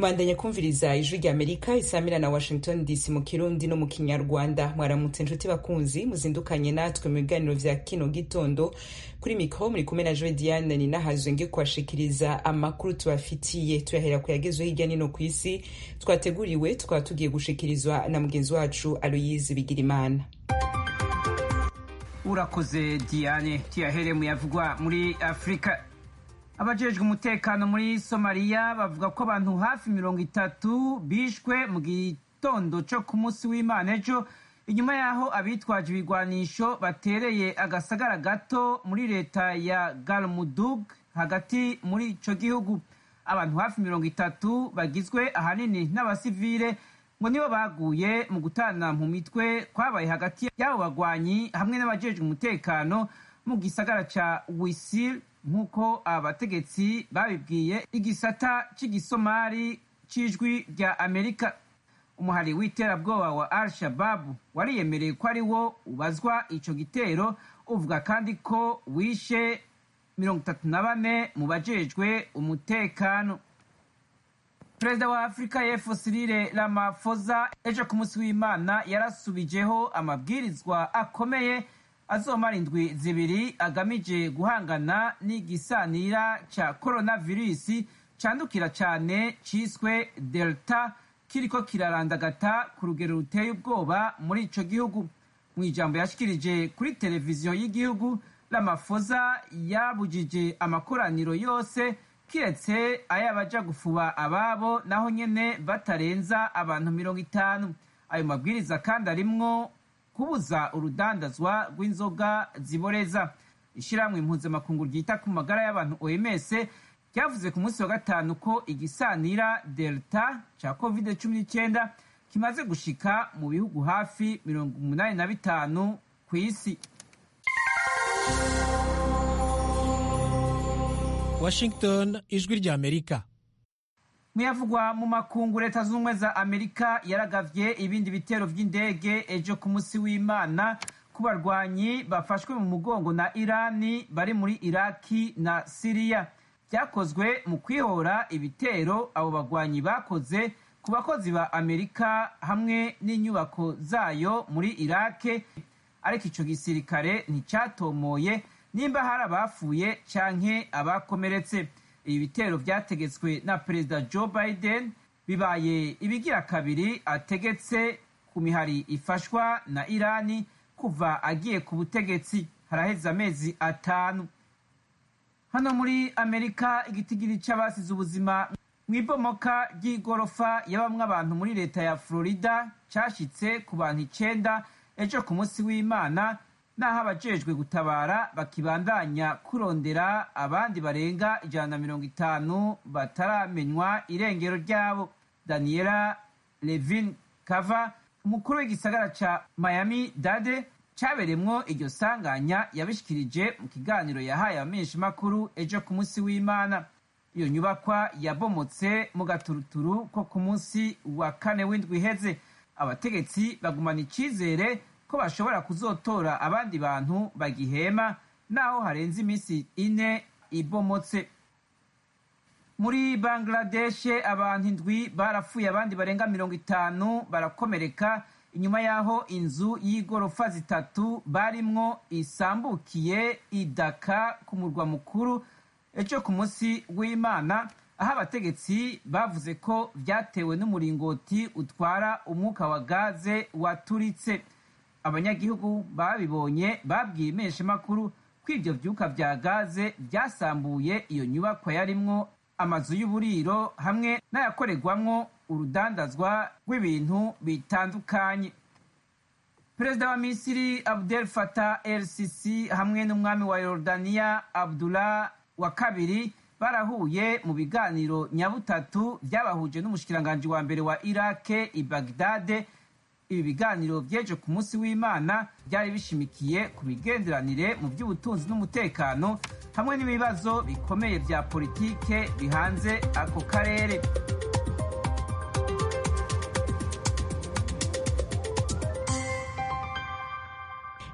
Mwandanya kumviriza ijwi rya Amerika isamira na Washington DC mu Kirundi no mu Kinyarwanda. Mwaramutse nshuti bakunzi muzindukanye natwe mu biganiro vya kino gitondo. Kuri mikro muri kumwe na Joy Diane ni nahazwe nge kwashikiriza amakuru tubafitiye. Tuyahera kuyagezwe hirya nino kw'isi twateguriwe tukaba tugiye gushikirizwa na mugenzi wacu Aloyize Bigirimana. Urakoze Diane. Tuyahere mu yavugwa muri Afrika. Abajejwe umutekano muri Somalia bavuga ko abantu hafi 30 bishwe mu gitondo cyo ku munsi w'Imana ejo inyuma yaho abitwaje ibigwanisho batereye agasagara gato muri leta ya Galmudug hagati muri ico gihugu. Abantu hafi 30 bagizwe ahanini n'abasivile ngo nibo baguye mu gutana mu mitwe kwabaye hagati y'abo bagwanyi hamwe n'abajejwe umutekano mu gisagara ca Wisil, nk'uko abategetsi babibwiye igisata c'igisomali c'ijwi rya Amerika. Umuhari w'iterabwoba wa Al-Shabaab wariyemereye ko ari wo ubazwa ico gitero, uvuga kandi ko wishe 34 mu bajejwe umutekano. Perezida wa Afrika y'Epfo Cyril Ramaphosa ejo ku munsi w'Imana yarasubijeho amabwirizwa akomeye azomara indwi zibiri agamije guhangana n'igisanira ca coronavirus candukira cane ciswe Delta kiriko kirarandagata ku rugero ruteye ubwoba muri ico gihugu. Mu ijambo yashikirije kuri televiziyo y'igihugu, Ramaphosa yabujije amakoraniro yose kiretse ayabaja gufuba ababo naho nyene batarenza abantu 50. Ayo mabwiriza kandi arimwo kubuza urudandazwa rw'inzoga ziboreza. Ishirahamwe mpuzamakungu ryita ku magara y'abantu OMS ryavuze ku munsi wa gatanu ko igisanira Delta ca COVID-19 kimaze gushika mu bihugu hafi 85 kw'isi. Washington, ijwi rya Amerika. Muyavugwa mu makungu, leta z'ubumwe za Amerika yaragavye ibindi bitero vy'indege ejo ku munsi w'Imana ku barwanyi bafashwe mu mugongo na Irani bari muri Iraki na Syria. Vyakozwe mu kwihora ibitero abo bagwanyi bakoze ku bakozi ba Amerika hamwe n'inyubako zayo muri Iraki, ariko ico gisirikare nticatomoye nimba hari abafuye canke abakomeretse. Ibi bitero vyategetswe na Perezida Joe Biden bibaye ibigira kabiri ategetse ku mihari ifashwa na Irani kuva agiye ku butegetsi, haraheze amezi 5. Hano muri Amerika igitigiri c'abasize ubuzima mw'ibomoka ry'igorofa yabamwe abantu muri leta ya Florida cashitse ku bantu 9 ejo ku munsi w'Imana, naho abajejwe gutabara bakibandanya kurondera abandi barenga 150 bataramenywa irengero ryabo. Daniela Levin Kava, umukuru w'igisagara ca Miami-Dade caberemwo iryo sanganya, yabishikirije mu kiganiro yahaye abamenyeshamakuru ejo ku munsi w'Imana. Iyo nyubakwa yabomotse mu gaturuturu ko ku munsi wa 4 w'indwi iheze. Abategetsi bagumana icizere ko bashobora kuzotora abandi bantu bagihema naho harenze iminsi 4 ibomotse. Muri Bangladesh abantu 7 barapfuye, abandi barenga 50 barakomereka inyuma yaho inzu y'igorofa 3 barimwo isambukiye i Dhaka ku murwa mukuru ejo ku munsi w'Imana, aho abategetsi bavuze ko vyatewe n'umuringoti utwara umwuka wa gaze waturitse. Abanyagihugu babibonye babwiye impeshamakuru ko ivyo vyuka vya gaze vyasambuye iyo nyubakwa yarimwo amazu y'uburiro hamwe n'ayakorerwamwo urudandazwa rw'ibintu bitandukanye. Perezida wa Misiri Abdel Fattah el-Sisi hamwe n'umwami wa Yordania Abdullah wa kabiri barahuye mu biganiro nyabutatu vyabahuje n'umushikiranganji wa mbere wa Iraq i Baghdad. Ibi biganiro vyejo ku munsi w'Imana byari bishimikiye ku bigenderanire mu by'ubutunzi n'umutekano hamwe n'ibibazo bikomeye vya politike bihanze ako karere.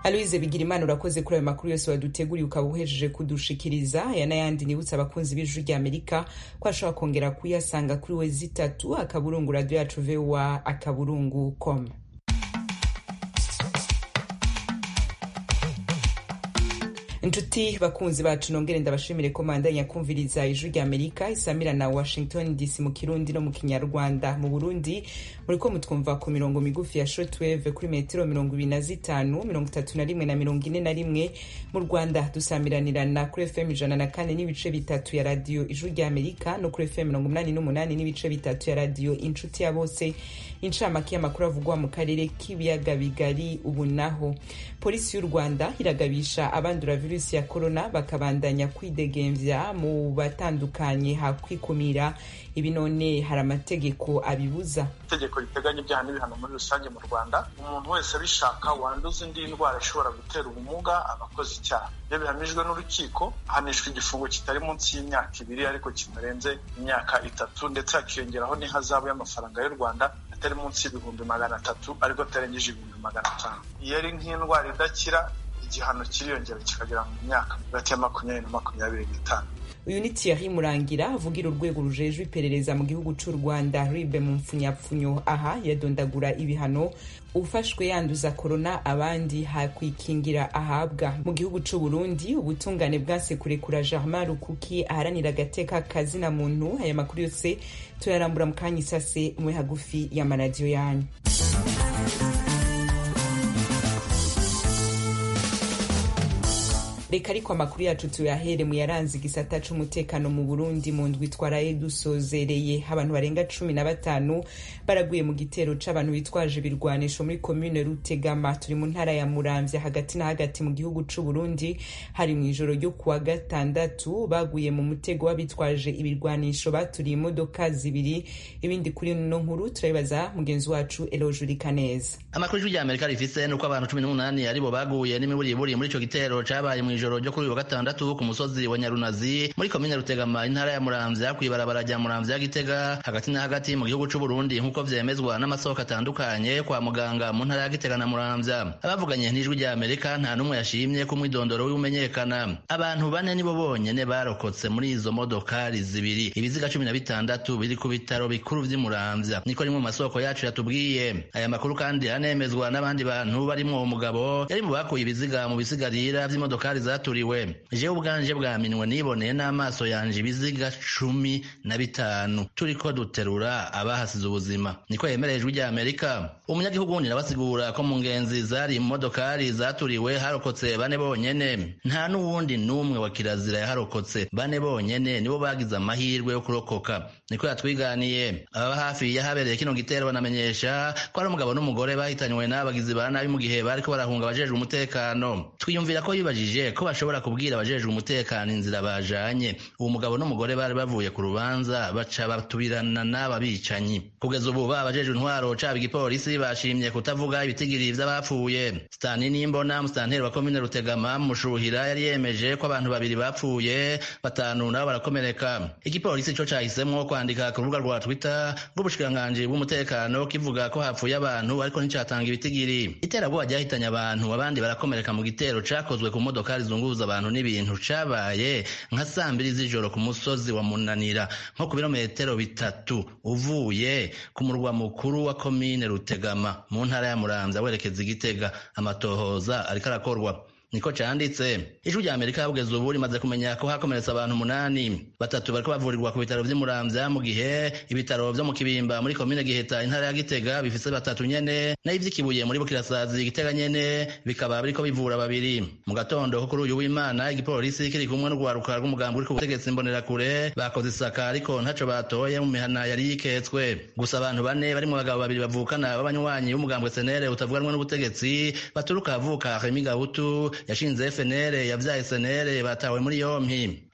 Aloise Bigirimana urakoze kuri ayo makuru yose waduteguriye ukaba uhejeje kudushikiriza. Aya n'ayandi nibutsa abakunzi b'Ijwi ry'Amerika ko ashobora kongera kuyasanga kuri wezi3 akaburungu radio yacu VOA akaburungu.com. Inshuti bakunzi bacu nongere ndabashimire ko mandanya kumviriza Ijwi ry'Amerika isamira na Washington DC mu Kirundi no mu Kinyarwanda. Mu Burundi muriko mutwumva ku mirongo migufi ya shortwave kuri metero 25, 31 na 41. Mu Rwanda dusamiranirana kuri FM 104 n'ibice bitatu ya radio Ijwi ry'Amerika no kuri FM 88 n'ibice bitatu ya radio Inshuti ya Bose. Incamake y'amakuru avugwa mu karere k'ibiyaga bigari. Ubu naho polisi y'u Rwanda iragabisha abandura virusi ya corona bakabandanya kwidegemvya mu batandukanye hakwikumira. Ibi none hari amategeko abibuza. Itegeko riteganya ibyaha n'ibihano muri rusange mu Rwanda, umuntu wese bishaka wanduza indi ndwara ishobora gutera ubumuga abakoze icyaha. Iyo bihamijwe n'urukiko ahanishwa igifungo kitari munsi y'imyaka 2 ariko kitarenze imyaka 3, ndetse hakiyongeraho n'ihazabu y'amafaranga y'u Rwanda atari munsi y'ibihumbi 300 ariko atarengeje ibihumbi 500. Iyo ari nk'indwara idakira igihano kiriyongera kikagera mu myaka hagati ya 20 na 25. Uyu ni Thierry Murangira avugira urwego rujejwe iperereza mu gihugu cy'u Rwanda RIB mu mfunyapfunyo. Aha yadondagura ibihano ufashwe yanduza corona abandi hakwikingira ahabwa. Mu gihugu cy'u Burundi ubutungane bwase kurekura Germain Rukuki aharanira agateka kazina muntu. Aya makuru yose tuyarambura mu kanya isase mwe hagufi ya maradiyo yanyu. Reka ariko amakuru yacu tuyahere mu yaranze igisata c'umutekano mu Burundi. Mu ndwi twaraye dusozereye abantu barenga 15 baraguye mu gitero c'abantu bitwaje ibirwanisho muri commune Rutegama turi mu ntara ya Muramvya hagati na hagati mu gihugu c'u Burundi. Hari mu ijoro ryo kuwa gatandatu baguye mu mutego w'abitwaje ibirwanisho baturiye imodoka zibiri. Ibindi kuri no nkuru turabibaza mugenzi wacu Eloge Kaneza. Amakuru y'Amerika rifise nuko abantu 18 aribo baguye n'imiburiburi muri ico gitero cabaye mu ijoro ryo kuri wa gatandatu ku musozi wa Nyarunazi muri komine Rutegama intara ya Muramvya kwibarabara rya Muramvya Gitega hagati na hagati mu gihugu c'u Burundi nkuko vyemezwa n'amasoko atandukanye kwa muganga mu ntara ya Gitega na Muramvya. Abavuganye n'Ijwi ry'Amerika nta numwe yashimye ko mwidondoro w'umenyekana. Abantu 4 nibo bonyene barokotse muri izo modokari zibiri. Ibiziga 16 biri ku bitaro bikuru vy'i Muramvya niko rimwe mu masoko yacu yatubwiye. Aya makuru kandi anemezwa n'abandi bantu barimo umugabo yari mu bakuye ibiziga mu bisigarira vy'imodokari zaturiwe. Jewe ubwanje bwaminwe niboneye n'amaso yanje ibiziga 15 turiko duterura abahasize ubuzima niko yemereye Ijwi ry'Amerika. Umunyagihugu nirabasigura ko mu ngenzi zari mu modokari zaturiwe harokotse 4 bonyene, nta n'uwundi numwe wa kirazira yaharokotse. 4 bonyene nibo bagize amahirwe yo kurokoka niko yatwiganiye. Ababa hafi yahabereye kino gitero banamenyesha ko ari umugabo n'umugore bahitanywe n'abagizi ba nabi mu gihe bariko barahunga abajejwe umutekano. Twiyumvira ko yibajije ko bashobora kubwira abajejwe umutekano inzira bajanye. Uwo mugabo n'umugore bari bavuye ku rubanza baca batubirana n'aba bicanyi. Kugeza ubu abajejwe intwaro caba igipolisi bashimye kutavuga ibitigiri vy'abapfuye. Stani Nimbona musanteri wa komine Rutegama mushuhira yari yemeje ko abantu 2 bapfuye 5 nabo barakomereka. Igipolisi co cahisemwo kwandika ku rubuga rwa Twitter rw'ubushikiranganji bw'umutekano kivuga ko hapfuye abantu ariko nticatanga ibitigiri. Iterabwoba ryahitanye abantu abandi barakomereka mu gitero cakozwe ku modokari zunguza abantu n'ibintu cabaye nka 2 z'ijoro ku musozi wa Munanira nko ku birometero 3 uvuye ku murwa mukuru wa komine Rutegama mu ntara ya Muramvya werekeza Igitega. Amatohoza ariko arakorwa niko canditse. Ijwi ry'Amerika kugeza ubu rimaze kumenya ko hakomeretse abantu 8, 3 bariko bavurirwa ku bitaro vy'i Muramvya mu gihe ibitaro vyo mu Kibimba muri komine Giheta intara ya Gitega bifise 3 nyene na ivy'ikibuye muri Bukirasazi Gitega nyene bikaba biriko bivura 2. Mu gatondo ko kuri uyu w'Imana igipolisi kiri kumwe n'urwaruka rw'umugambi uri ku butegetsi Imbonerakure bakoze isaka ariko ntaco batoye mu mihana yari yiketswe. Gusa abantu 4 barimo abagabo 2 bavukana b'abanywanyi b'umugambwe SNL utavuganwa n'ubutegetsi baturuka avuka Remi Gahutu yashinze FNL yavyaye SNL batawe muri yompi.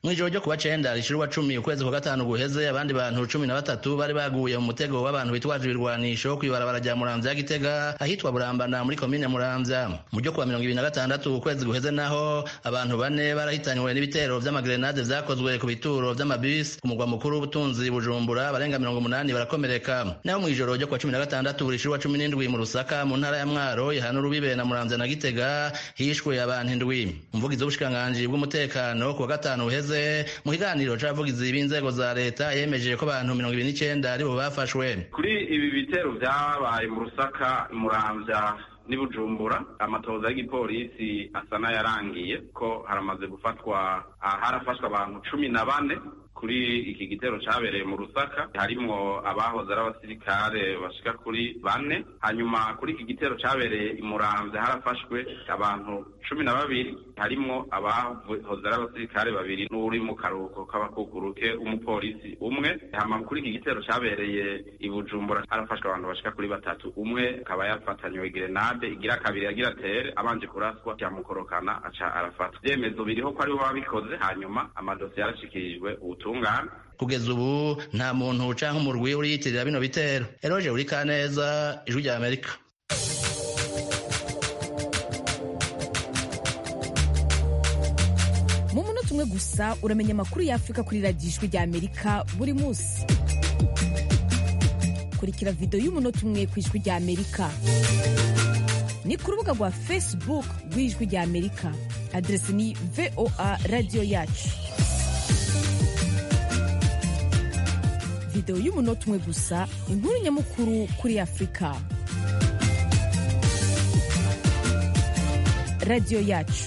mw'ijoro ryo kuwa 9 rishira 10 ukwezi kwa gatanu guheze abandi bantu 13 bari baguye mu mutego w'abantu bitwaje ibirwanisho kwibarabara rya Muramvya ya Gitega ahitwa Burambana muri komine Muramvya. Mu ryo kuwa 26 ukwezi guheze naho abantu 4 barahitanywe n'ibitero vy'amagrenade vyakozwe ku bituro vy'amabisi ku mugwa mukuru w'ubutunzi Bujumbura barenga 80 barakomereka. Naho mw'ijoro ryo kuwa 16 rishira 17 mu Rusaka mu ntara ya Mwaro ihana urubibe na Muramvya na Gitega hishwe abantu 7. Umuvugizi w'ubushikiranganji bw'umutekano kuwa gatanu uheze mu kiganiro c'abavugizi b'inzego za leta yemeje ko abantu 29 aribo bafashwe. Kuri ibi bitero vyabaye mu Rusaka, Muramvya ni Bujumbura, amatoza y'igipolisi asa n'ayarangiye ko haramaze gufatwa harafashwa abantu 14 kuri iki gitero cabereye mu Rusaka, harimwo abahoze ari abasirikare bashika kuri 4. Hanyuma kuri iki gitero cabereye i Muramvya harafashwe abantu 12, harimwo abahoze ari abasirikare 2 n'uri mu karuhuko k'abakukuruke umupolisi umwe. Hama kuri iki gitero cabereye i Bujumbura harafashwe abantu bashika kuri 3, umwe akaba yafatanywe grenade igira kabiri yagira tere abanje kuraswa cyamukorokana aca arafata. Vyemezo biriho ko aribo babikoze, hanyuma amadosiye yarashikirijwe ubutungane. Kugeza ubu nta muntu canke umurwi uriyitirira bino bitero. Eroje Urikaneza, Ijwi rya Amerika. Mu munota umwe gusa uramenya amakuru y'Afrika kuri radiyo Ijwi rya Amerika buri munsi. Kurikira video y'umunota umwe ku Ijwi rya Amerika. Ni ku rubuga rwa Facebook rw'Ijwi rya Amerika. Adresi ni VOA Radio Yacu. Video y'umunota umwe gusa, inkuru nyamukuru kuri Afrika. Radio Yacu.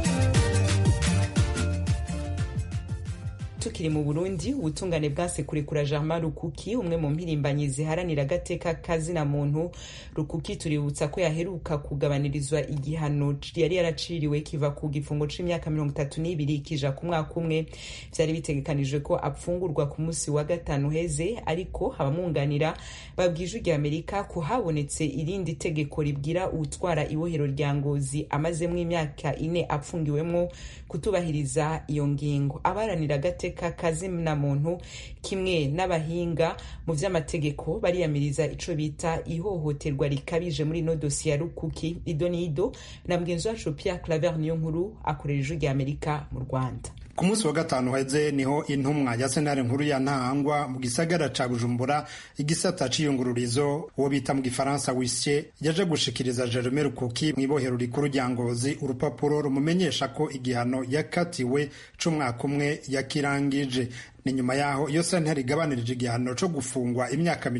Tukiri mu Burundi, ubutungane bwase kurekura Germain Rukuki, umwe mu mpirimbanyi ziharanira agateka kazina muntu. Rukuki tuributsa ko yaheruka kugabanirizwa igihano yari yaraciriwe kiva ku gifungo c'imyaka 32 kija ku mwaka umwe. Vyari bitegekanijwe ko apfungurwa ku musi wa gatanu heze, ariko abamwunganira babwije rya Amerika ko habonetse irindi tegeko ribwira utwara ibohero rya Ngozi amazemwo imyaka 4 apfungiwemwo kutubahiriza iyo ngingo. Abaranira agateka kazina muntu kimwe n'abahinga mu vy'amategeko bariyamiriza ico bita ihohoterwa rikabije muri no dossier ya Rukuki. Idonido na mgenzi wacu Pierre Claver niyo nkuru akorera Ijwi rya Amerika mu Rwanda. Ku munsi wa gatanu heze niho intumwa ya sentare nkuru ya Ntahangwa mu gisagara ca Bujumbura igisata c'iyungururizo uwo bita mu gifaransa huissier yaje gushikiriza Germain Rukuki mu ibohero rikuru rya Ngozi urupapuro rumumenyesha ko igihano yakatiwe c'umwaka umwe yakirangije. Ni nyuma yaho iyo sentare igabanirije igihano co gufungwa imyaka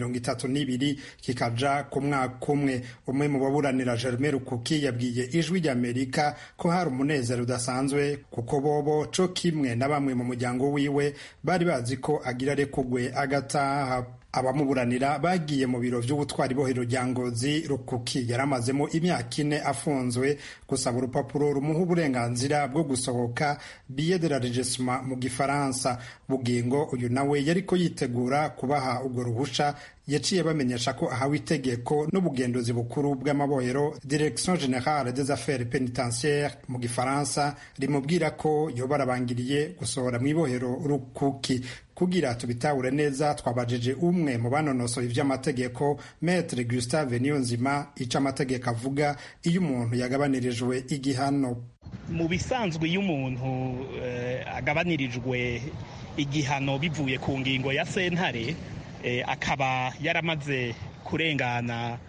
32 kikaja ku mwaka umwe. Umwe mu baburanira Germain Rukuki yabwiye Ijwi rya Amerika ko hari umunezero udasanzwe kuko bobo co kimwe na bamwe mu muryango wiwe bari bazi ko agira rekugwe agataha. Abamuburanira bagiye mu biro vy'ubutwari bohero rya Ngozi. Rukuki yaramazemo imyaka 4 afunzwe gusaba urupapuro rumuha uburenganzira bwo gusohoka billet de l'enregistrement mu gifaransa. Bugingo uyu nawe yariko yitegura kubaha ubwo ruhusha yaciye bamenyesha ko ahawe itegeko n'ubugenduzi bukuru bw'amabohero Direction Générale des Affaires Pénitentiaires mu gifaransa rimubwira ko yoba arabangiriye gusohora mu ibohero Rukuki. Kugira tubitahure neza twabajije umwe mu banonosoye ivy'amategeko Maître Gustave Niyonzima ico amategeko avuga iyo umuntu yagabanirijwe igihano. Mu bisanzwe iyo umuntu agabanirijwe igihano bivuye ku ngingo ya sentare akaba yaramaze kurengana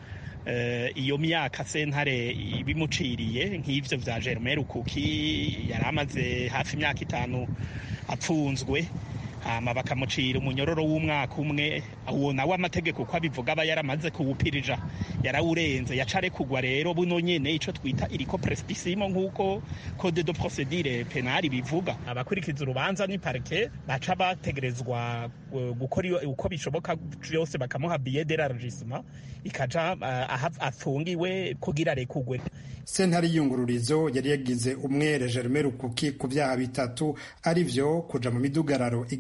iyo myaka sentare ibimuciriye nk'ivyo vya Germain Rukuki yaramaze hafi imyaka 5 apfunzwe, hama bakamucira umunyororo w'umwaka umwe. Uwo nawe amategeko ko abivuga aba yaramaze kuwupirija yarawurenze yacare kugwa. Rero buno nyene ico twita iriko prescription nk'uko code de procédure pénale bivuga, abakurikiza urubanza ni parquet baca bategerezwa gukora uko bishoboka byose bakamuha billet de l'enregistrement ikaja afungiwe kugira rekugwe. Sentare y'iyungururizo yari yagize umwere Germain Rukuki ku vyaha bitatu arivyo kuja mu midugararo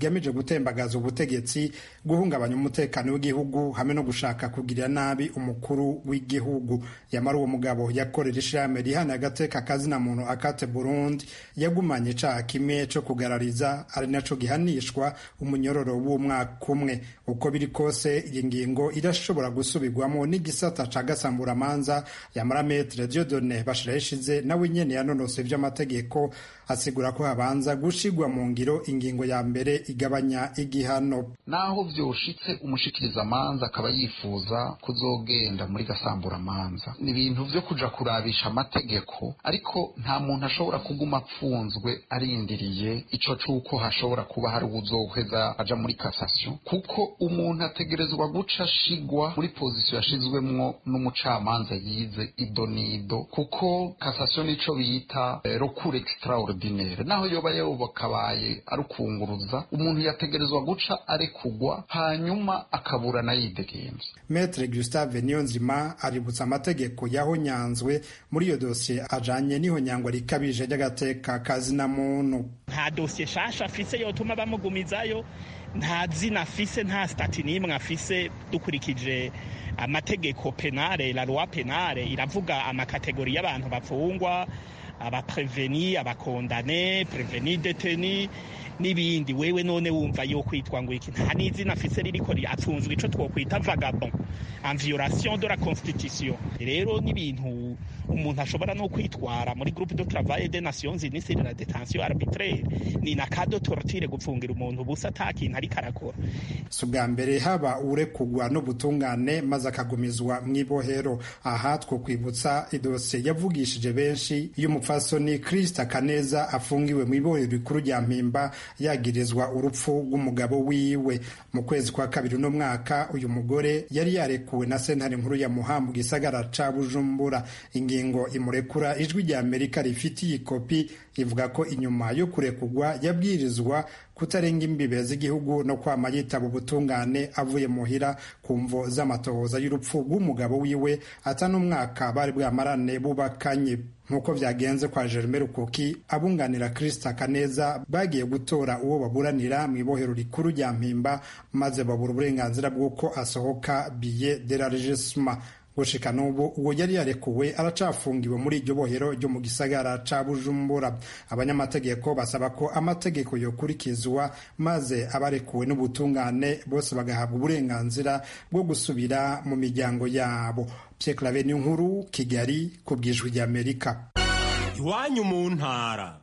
bigamije gutembagaza ubutegetsi, guhungabanya umutekano w'igihugu hamwe no gushaka kugirira nabi umukuru w'igihugu. Yamara uwo mugabo yakorera ishirahamwe rihana agateka kazina muntu Akate Burundi yagumanye icaha kimwe co kugarariza, ari naco gihanishwa umunyororo w'umwaka umwe. Uko biri kose iyi ngingo irashobora gusubirwamo n'igisata ca gasamburamanza. Yamara Maître Dieudonné Bashirayishize nawe nyene yanonose ivy'amategeko asigura ko habanza gushigwa mu ngiro ingingo ya mbere igabanya igihano. Naho vyoshitse umushikiriza amanza akaba yifuza kuzogenda muri gasamburamanza, ni ibintu vyo kuja kurabisha amategeko, ariko nta muntu ashobora kuguma apfunzwe arindiriye ico cuko hashobora kuba hari uwuzoheza aja muri cassation, kuko umuntu ategerezwa guca ashigwa muri pozisiyo yashizwemwo n'umucamanza yize idonido, kuko cassation nico bita recours extraordinaire. Naho yoba yobakabaye ari ukunguruza, umuntu yategerezwa guca arekugwa hanyuma akaburana yidegemvye. Maître Gustave Niyonzima aributsa amategeko yahonyanzwe muri iyo dosiye ajanye n'ihonyangwa rikabije ry'agateka kazina muntu. Nta dosiye shasha afise yotuma bamugumizayo, nta zina afise, nta stati n'imwe afise. Dukurikije amategeko penale, la loi penale iravuga amakategori y'abantu bafungwa, abapreveni, abakondane, preveni deteni n'ibindi. Wewe none wumva yo kwitwa ngo iki? Nta n'izina afise ririko apfunzwe ico twokwita vagabond en violation de la constitution. Rero n'ibintu umuntu ashobora no kwitwara muri groupe de travail des Nations Unies sur la détention arbitraire. Ni na cas de torture gupfungira umuntu busa atakintu ariko arakora. Si ubwa mbere haba urekugwa n'ubutungane maze akagumizwa mw'ibohero. Aha twokwibutsa idosiye yavugishije benshi y'umupfasoni Krista Kaneza afungiwe mw'ibohero rikuru rya Mpimba yagirizwa urupfu rw'umugabo wiwe. Mu kwezi kwa kabiri no mwaka uyu mugore yari yarekuwe na sentare nkuru ya Muha mu gisagara ca Bujumbura. Ingingo imurekura ijwi rya Amerika rifitiye ikopi ivuga ko inyuma yo kurekugwa yabwirizwa kutarenga imbibe z'igihugu no kwama yitaba ubutungane avuye muhira ku mvo z'amatohoza y'urupfu rw'umugabo wiwe atanumwaka bari bwamarane bubakanye. Nkuko vyagenze kwa Jerome Rukuki, abunganira Krista Kaneza bagiye gutora uwo baburanira mw'ibohero rikuru rya Mpimba maze babura uburenganzira bw'uko asohoka billet de l'enregistrement. Gushika n'ubu uwo yari yarekuwe aracafungiwe muri iryo bohero ryo mu gisagara ca Bujumbura. Abanyamategeko basaba ko amategeko yokurikizwa maze abarekuwe n'ubutungane bose bagahabwa uburenganzira bwo gusubira mu miryango yabo. Pierre Claver Nkuru, Kigali, ku bw'ijwi rya Amerika. Iwanyu mu ntara.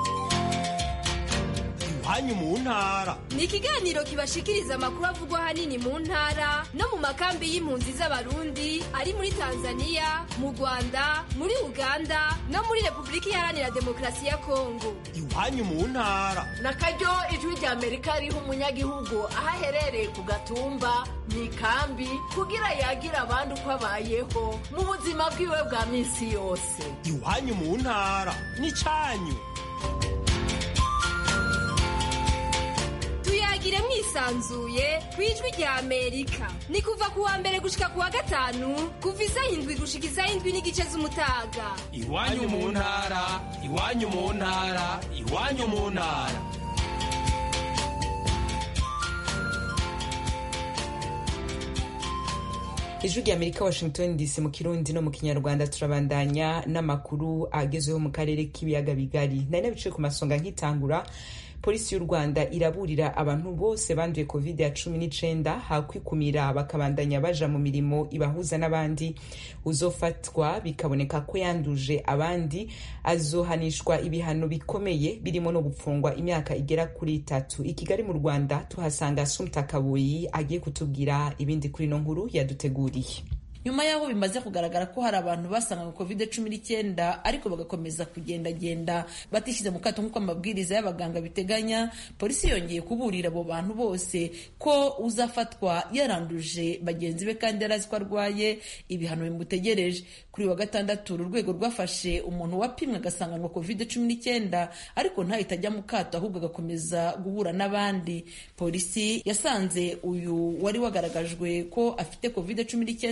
Iwanyu mu ntara ni ikiganiro kibashikiriza amakuru avugwa hanini mu ntara no mu makambi y'impunzi z'abarundi ari muri Tanzania, mu Rwanda, muri Uganda no muri Repubulika Iharanira Demokarasi ya Kongo. Iwanyu mu ntara nakaryo ijwi rya Amerika riha umunyagihugu aho aherereye ku gatumba mw'ikambi kugira yagira abandi uko abayeho mu buzima bwiwe bwa minsi yose. Iwanyu mu ntara n'icanyu. Tuyagire mwisanzuye kwijwi rya Amerika. Ni kuva ku wa mbere gushika ku wa gatanu kuva isaha 7 gushika isaha 7 n'igice z'umutaga. Iwanyu mu ntara, iwanyu mu ntara, iwanyu mu ntara. Ijwi rya Amerika, Washington DC, mu Kirundi no mu Kinyarwanda. Turabandanya n'amakuru agezweho mu karere k'ibiyaga bigari. Nari nabice ku masonga nkitangura. Polisi y'u Rwanda iraburira abantu bose banduye COVID-19 hakwikumira bakabandanya baja mu mirimo ibahuza n'abandi. Uzofatwa bikaboneka ko yanduje abandi azohanishwa ibihano bikomeye birimo no gupfungwa imyaka igera kuri 3. I Kigali mu Rwanda tuhasanga Sumta Kabuyi agiye kutubwira ibindi kuri no nkuru yaduteguriye. Nyuma yaho bimaze kugaragara ko hari abantu basanga COVID-19 ariko bagakomeza kugendagenda batishyize mu kato nk'uko amabwiriza y'abaganga biteganya, polisi yongeye kuburira abo bantu bose ko uzafatwa yaranduje bagenzi be kandi yarazi ko arwaye ibihano bimutegereje. Kuri wa gatandatu urwego rwafashe umuntu wapimwe agasanganywa COVID-19 ariko ntahita ajya mu kato ahubwo agakomeza guhura n'abandi. Polisi yasanze uyu wari wagaragajwe ko afite COVID-19 ari muri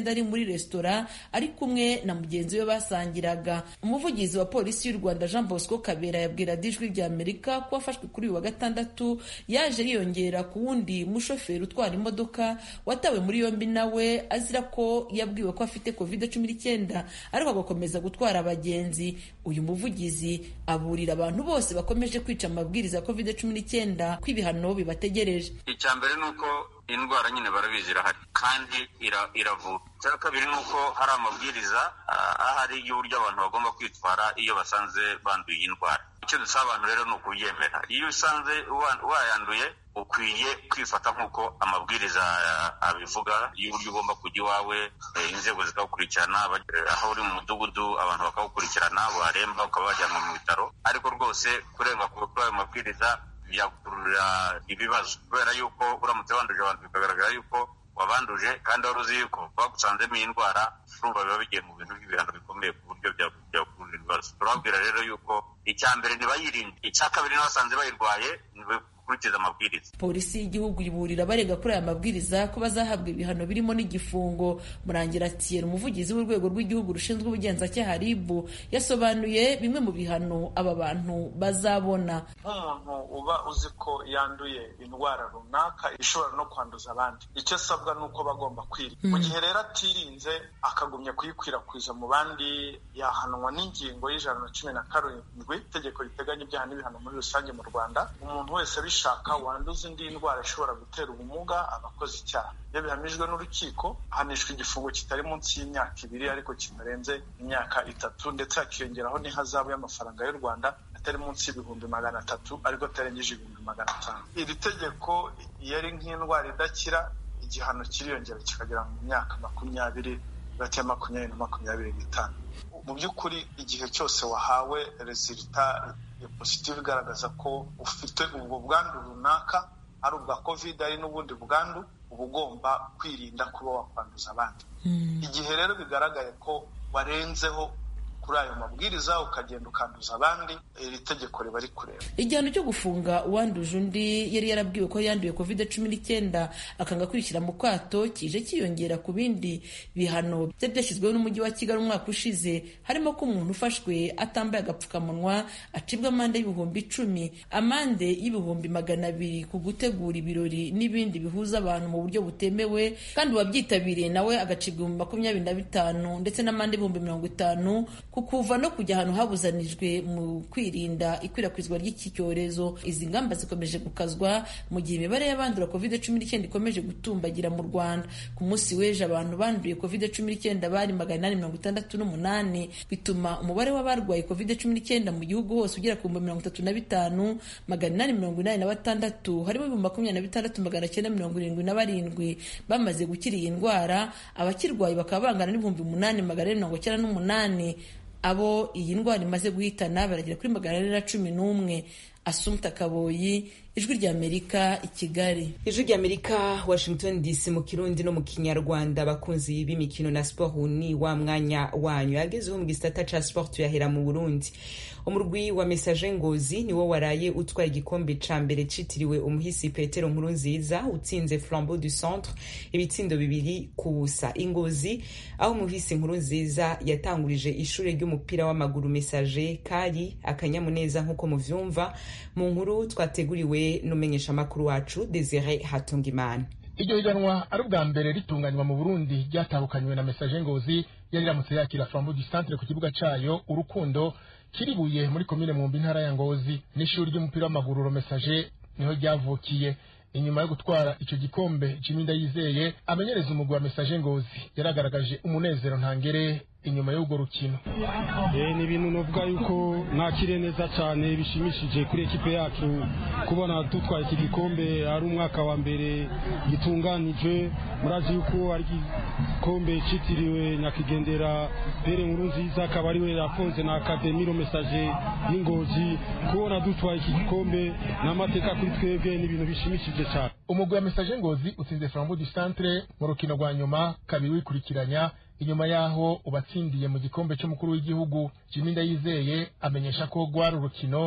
resitora ari kumwe na mugenzi we basangiraga. Umuvugizi wa polisi y'u Rwanda Jean Bosco Kabera yabwira Ijwi rya Amerika ko wafashwe kuri uyu wa gatandatu yaje yiyongera ku wundi mushoferi utwara imodoka watawe muri yombi nawe azira ko yabwiwe ko afite COVID-19 ariko agakomeza gutwara abagenzi. Uyu muvugizi aburira abantu bose bakomeje kwica amabwiriza ya COVID-19 ko ibihano bibategereje. Icya mbere nuko indwara nyine barabizi irahari kandi iravura. Icya kabiri nuko hari amabwiriza ahari y'uburyo abantu bagomba kwitwara iyo basanze banduye iyi ndwara. Icyo dusaba abantu rero ni ukubyemera. Iyo usanze wayanduye ukwiye kwifata nk'uko amabwiriza abivuga y'uburyo ugomba kujya iwawe, inzego zikagukurikirana, aho uri mu mudugudu abantu bakagukurikirana, waremba ukaba wajyanwa mu bitaro. Ariko rwose kurenga kuri ayo mabwiriza byakururira ibibazo, kubera yuko uramutse wanduje abantu bikagaragara yuko wabanduje kandi wari uzi yuko bagusanzemo iyi ndwara, urumva biba bigiye mu bintu by'ibihano bikomeye ku buryo byakururira ibibazo. Turababwira rero yuko icya mbere ntibayirinde, icya kabiri n'abasanze bayirwaye gukurikiza amabwiriza. Polisi y'igihugu iburira abarega kuri aya mabwiriza ko bazahabwa ibihano birimo n'igifungo. Murangira Thierry, umuvugizi w'urwego rw'igihugu rushinzwe ubugenzacyaha RIB, yasobanuye bimwe mu bihano aba bantu bazabona. Nk'umuntu uba uzi ko yanduye indwara runaka ishobora no kwanduza abandi, icyo asabwa ni uko bagomba kwirinda. Mu gihe rero atirinze akagumya kuyikwirakwiza mu bandi, yahanwa n'ingingo y'117 itegeko riteganya ibyaha n'ibihano muri rusange mu Rwanda. Umuntu wese bishaka wanduza indi ndwara ishobora gutera ubumuga abakoze icyaha, iyo bihamijwe n'urukiko ahanishwa igifungo kitari munsi y'imyaka 2 ariko kitarenze imyaka 3, ndetse hakiyongeraho n'ihazabu y'amafaranga y'u Rwanda atari munsi y'300 ariko atarengeje 500. Iri tegeko yari nk'indwara idakira, igihano kiriyongera kikagera mu myaka 20 hagati ya 20 na 25. Mu by'ukuri igihe cyose wahawe resulta positive igaragaza ko ufite ubwo bwandu runaka, ari ubwa COVID ari n'ubundi bwandu, uba ugomba kwirinda kuba wakwanduza abandi. Igihe rero bigaragaye ko warenzeho kuri ayo mabwiriza ukagenda ukanduza abandi, iri tegeko riba rikureba. Igihano cyo gufunga uwanduje undi yari yarabwiwe ko yanduye COVID-19 akanga kwishyira mu kato kije kiyongera ku bindi bihano byari byashyizweho n'umujyi wa Kigali umwaka ushize, harimo ko umuntu ufashwe atambaye agapfukamunwa acibwa amande y'ibihumbi 10, amande y'ibihumbi 200 ku gutegura ibirori n'ibindi bihuza abantu mu buryo butemewe, kandi uwabyitabiriye nawe agacibwa 25 ndetse n'amande y'ibihumbi 50 kukuva no kujya ahantu habuzanijwe mu kwirinda ikwirakwizwa ry'iki cyorezo. Izi ngamba zikomeje gukazwa mu gihe imibare y'abandura COVID-19 ikomeje gutumbagira mu Rwanda. Ku munsi w'ejo abantu banduye COVID-19 bari 868, bituma umubare w'abarwaye COVID-19 mu gihugu hose ugera ku 35,886, harimo 26,977 bamaze gukira iyi ndwara. Abakirwaye bakaba bangana n'ibihumbi 8,498. Abo iyi ndwara imaze guhitana baragera kuri 411. Assumpta Kaboyi, Ijwi rya Amerika, i Kigali. Ijwi rya Amerika, Washington DC, mu Kirundi no mu Kinyarwanda. Abakunzi b'imikino na sport ni wa mwanya wanyu yagezeho mu gisata ca sport tuyahera mu Burundi. Umurwi wa Messager Ngozi niwo waraye utwaye igikombe ca mbere citiriwe umuhisi Petero Nkurunziza, utsinze Flambeau du Centre ibitsindo 2-0. Ingozi aho umuhisi Nkurunziza yatangurije ishure ry'umupira w'amaguru Messager kari akanyamuneza nkuko muvyumva mu nkuru twateguriwe n'umenyesha makuru wacu Desire Hatungimana. Iryo higanwa ari ubwa mbere ritunganywa mu Burundi, ryatahukanywe na Messager Ngozi yari iramutse yakira Flambeau du Centre ku kibuga cayo Urukundo kiribuye muri komine Mwumbi ntara ya Ngozi. N'ishuri ry'umupira w'amaguru Messager niho ryavukiye. Inyuma yo gutwara ico gikombe, Jimmy Ndayizeye amenyereza umugwi wa Messager Ngozi yaragaragaje umunezero ntangere inyuma y'ubwo rukino. Ni ibintu novuga yuko nakire neza cyane, bishimishije kuri ekipe yacu kubona dutwaye iki gikombe. Ari umwaka wa mbere gitunganije, murazi yuko ari igikombe citiriwe nyakwigendera Petero Nkurunziza, akaba ari we yafonze na Academy Messager y'Ingozi. Kubona dutwaye iki gikombe n'amateka kuri twebwe, ni ibintu bishimishije cyane. Umugwi wa Messager Ngozi utsinze Flambeau du Centre mu rukino rwa nyuma kabiri wikurikiranya. Inyuma yaho ubatsindiye mu gikombe cy'umukuru w'igihugu. Jimmy Ndayizeye amenyesha ko rwari urukino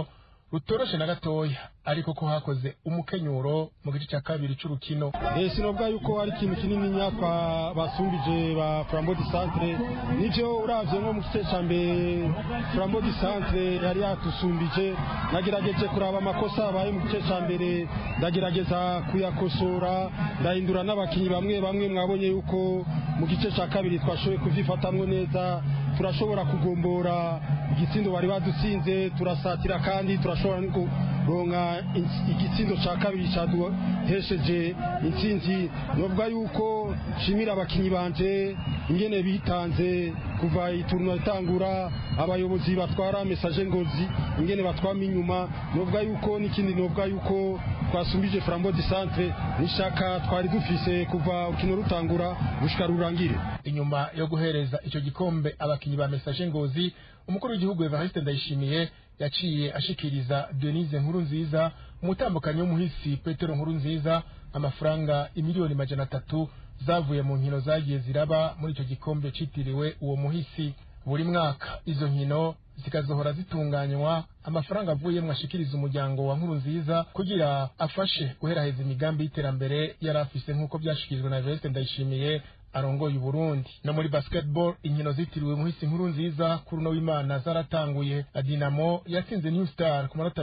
rutoroshe na gatoya ariko ko hakoze umukenyuro mu gice cya kabiri c'urukino. Sinobwa yuko ari ikintu kinini nyakwa basumbije ba Flambeau du Centre, nivyo uravye nko mu gice ca mbere Flambeau du Centre yari yatusumbije. Nagerageje kuraba amakosa abaye mu gice ca mbere, ndagerageza kuyakosora, ndahindura n'abakinyi bamwe bamwe. Mwabonye yuko mu gice ca kabiri twashoboye kuvyifatamwo neza, turashobora kugombora igitsindo bari badutsinze, turasatira kandi turashobora no kuronka igitsindo ca kabiri caduhesheje intsinzi. Novuga yuko shimira abakinyi banje ingene bitanze kuva iturno itangura, abayobozi batwara Message Ngozi ingene batwama inyuma. Novuga yuko n'ikindi novuga yuko twasumbije Flambeau du Centre nishaka twari dufise kuva ukino rutangura gushika rurangire. Inyuma yo guhereza ico gikombe abakinyi ba Message Ngozi, umukuru w'igihugu Evariste Ndayishimiye yaciye ashikiriza Denise Nkurunziza, umutambukanyi w'umuhisi Petero Nkurunziza, amafaranga imiliyoni 300 zavuye mu nkino zagiye ziraba muri ico gikombe citiriwe uwo muhisi. Buri mwaka izo nkino zikazohora zitunganywa, amafaranga avuye mwashikiriza umuryango wa Nkurunziza kugira afashe guheraheza imigambi y'iterambere yari afise nk'uko byashikirijwe na Evariste Ndayishimiye arongoye Burundi. No muri basketball inkino zitiriwe muhisi Nkurunziza kuri no w'Imana zaratanguye. Dinamo yatsinze New Star ku manota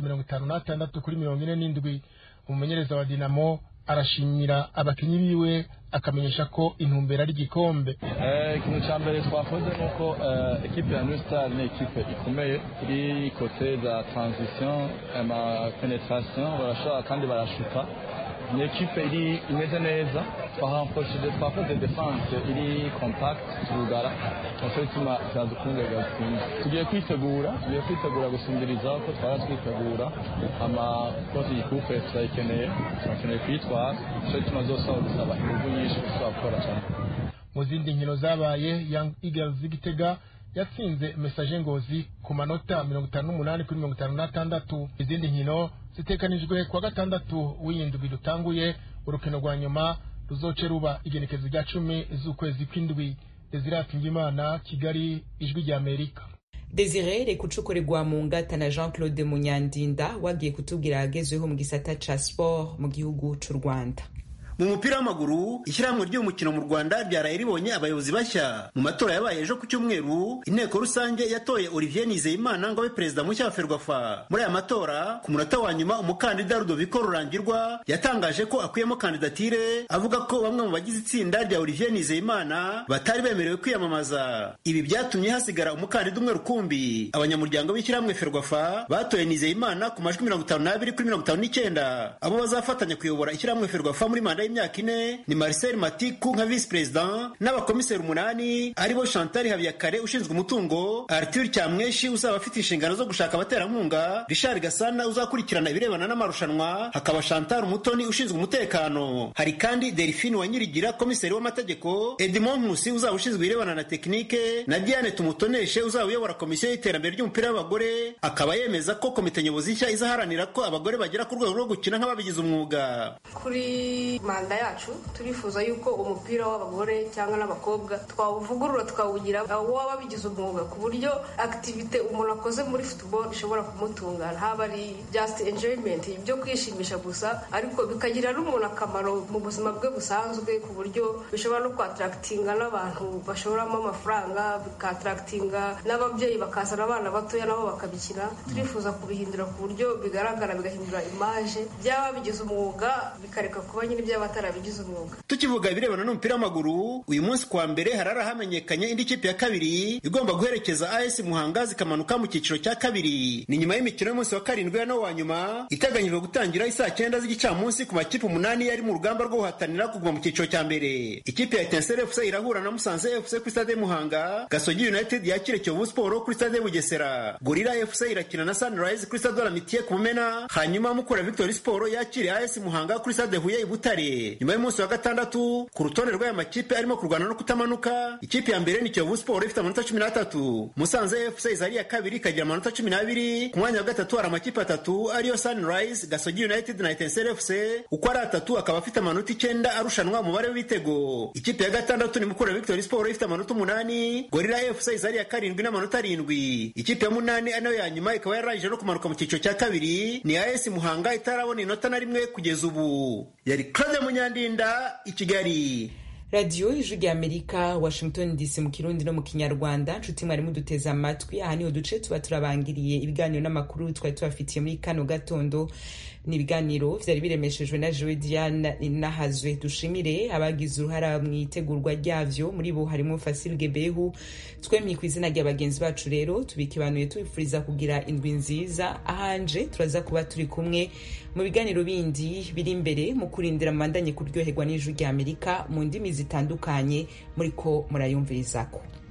56 kuri 47. Umumenyereza wa Dinamo arashimira abakinyi biwe akamenyesha ko intumbero ari igikombe. Ikintu cya mbere twakoze nuko ekipe ya New Star ni ekipe ikomeye iri kote za transition ama penetration, barashobora kandi barashuka. Ni ekipe iri imeze neza, twakoze defense iri compact turugara, nicyo gituma cyadukunda gatsinda. Tugiye kwitegura gusumbiriza ko twara twitegura ama kote y'ikupe turayikeneye kwitwara, nicyo gituma zose gusaba ingufu nyinshi tuzakora cyane. Mu zindi nkino zabaye, Young Eagles Gitega yatsinze Message Ngozi ku manota 58 kuri 56. Izindi nkino zitekanijwe kwa gatandatu w'indwi dutanguye, urukino rwa nyuma ruzoce ruba igenekezo rya 10 z'ukwezi kw'indwi. Desire Afingimana, Kigali, Ijwi rya Amerika. Desire rekucukorerwa mu ngata na Jean-Claude Munyandinda wagiye kutubwira agezweho mu gisata ca sport mu gihugu c'u Rwanda. Mu mupira w'amaguru, ishyirahamwe ry'umukino mu Rwanda ryaraye ribonye abayobozi bashya. Mu matora yabaye ejo ku cyumweru, inteko rusange yatoye Olivier Nizeyimana ngo abe perezida mushya wa Ferwafa. Muri aya matora, ku munota wa nyuma umukandida Rudoviko Rurangirwa yatangaje ko akuyemo kandidatire, avuga ko bamwe mu bagize itsinda rya Olivier Nizeyimana batari bemerewe kwiyamamaza. Ibi byatumye hasigara umukandida umwe rukumbi. Abanyamuryango b'ishyirahamwe Ferwafa batoye Nizeyimana ku majwi 52 kuri 59. Abo bazafatanya kuyobora ishyirahamwe Ferwafa muri manda y'imyaka 4 ni Marcel Matiku nka vice president n'abakomiseri 8 aribo Chantal Habiyakare ushinzwe umutungo, Arthur Cyamweshi uzaba afite inshingano zo gushaka abaterankunga, Richard Gasana uzakurikirana ibirebana n'amarushanwa, hakaba Chantal Umutoni ushinzwe umutekano. Hari kandi Delphine Wanyirigira komiseri w'amategeko, Edmond Nkusi uzaba ushinzwe ibirebana na tekinike, na Diane Tumutoneshe uzaba uyobora komisiyo y'iterambere ry'umupira w'abagore. Akaba yemeza ko komite nyobozi nshya izaharanira ko abagore bagera ku rwego rwo gukina nk'ababigize umwuga. Kuri manda yacu turifuza yuko umupira w'abagore cyangwa n'abakobwa twawuvugurura tukawugira w'ababigize umwuga, ku buryo activite umuntu akoze muri football ishobora kumutungana, haba ari just enjoyment ibyo kwishimisha gusa, ariko bikagira n'umuntu akamaro mu buzima bwe busanzwe, ku buryo bishobora no kwattractinga n'abantu bashoramo amafaranga, bikattractinga n'ababyeyi bakazana abana batoya nabo bakabikina. Turifuza kubihindura ku buryo bigaragara, bigahindura image by'ababigize umwuga bikareka kuba nyine by'abatarabigize umwuga. Tukivuga ibirebana n'umupira w'amaguru, uyu munsi kwa mbere harara hamenyekanye indi kipe ya kabiri igomba guherekeza AS Muhanga zikamanuka mu cyiciro cya kabiri. Ni nyuma y'imikino y'umunsi wa 7 no wa nyuma iteganyijwe gutangira isaa 9 z'igicamunsi ku makipe 8 yari mu rugamba rwo guhatanira kuguma mu cyiciro cya mbere. Ikipe ya Etincelle FC irahura na Musanze FC kuri stade Muhanga, Gasogi United yakire Kiyovu Sport kuri stade Bugesera, Gorilla FC irakina na Sunrise kuri stade Olamitiye ku Mumena, hanyuma Mukura Victory Sport yakire AS Muhanga kuri stade Huye i Butare. kane. Nyuma y'umunsi wa gatandatu ku rutonde rw'aya makipe arimo kurwana no kutamanuka, ikipe ya mbere ni Kiyovu Sport ifite amanota 13, Musanze FC izari iya kabiri ikagira amanota 12. Ku mwanya wa gatatu hari amakipe atatu ariyo Sunrise, Gasogi United na Etincelle FC, uko ari atatu akaba afite amanota 9 arushanwa umubare w'ibitego. Ikipe ya gatandatu ni Mukura Victory Sport ifite amanota 8, Gorilla FC izari iya karindwi n'amanota 7. Ikipe ya munani anayo ya nyuma ikaba yarangije no kumanuka mu cyiciro cya kabiri ni AS Muhanga itarabona inota na rimwe kugeza ubu. Yari Claude Munyandinda i Kigali. Radio Ijwi ry'Amerika, Washington DC mu Kirundi no mu Kinyarwanda. Nshuti mwari muduteze amatwi, aha niho duce tuba turabangiriye ibiganiro n'amakuru twari tubafitiye muri kano gatondo. Ni ibiganiro vyari biremeshejwe na Joe Diane Nahazwe. Dushimire abagize uruhara mu itegurwa ryavyo, muri bo harimo Fasil Gebehu. Twemye kw'izina ry'abagenzi bacu rero tubikibanuye tubifuriza kugira indwi nziza. Ahanje turaza kuba turi kumwe mu biganiro bindi biri imbere mu kurindira mandanye kuryoherwa n'Ijwi ry'Amerika mu ndimi zitandukanye muriko murayumvirizako.